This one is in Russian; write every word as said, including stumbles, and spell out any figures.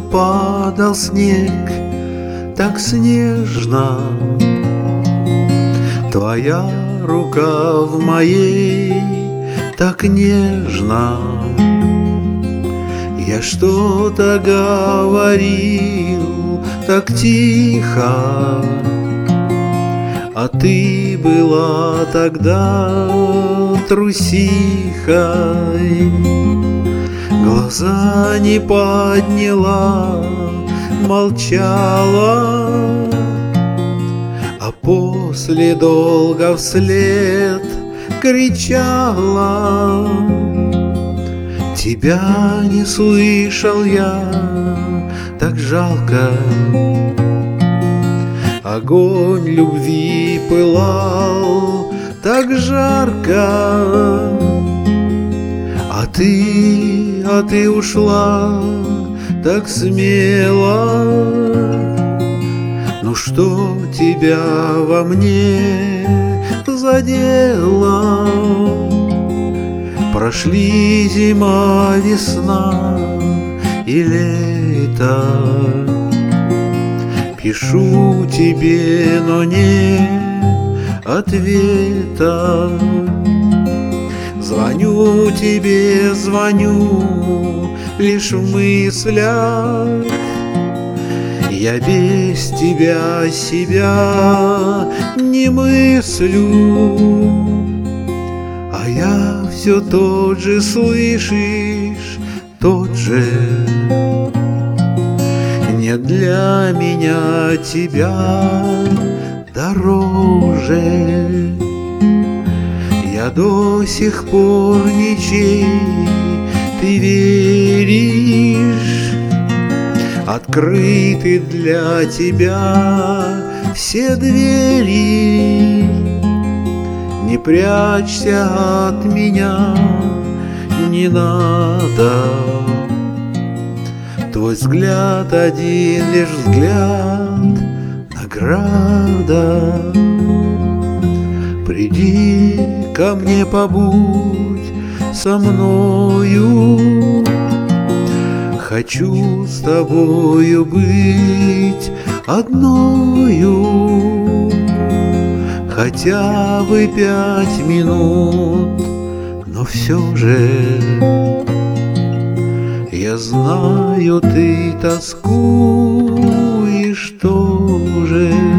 падал снег так снежно. Твоя рука в моей так нежно. Я что-то говорил так тихо, а ты была тогда трусихой. Глаза не подняла, молчала, а после долго вслед кричала. Тебя не слышал я, так жалко. Огонь любви пылал так жарко, а ты, а ты ушла так смело. Ну что тебя во мне задело? Прошли зима, весна и лето. Пишу тебе, но нет ответа. Звоню тебе, звоню лишь в мыслях. Я без тебя себя не мыслю. А я все тот же, слышишь, тот же. Нет для меня тебя дороже. Я до сих пор ничей, ты веришь. Открыты для тебя все двери. Не прячься от меня, не надо. Твой взгляд один лишь взгляд, награда. Приди ко мне, побудь со мною. Хочу с тобою быть одною. Хотя бы пять минут, но все же я знаю, ты тоскуешь тоже.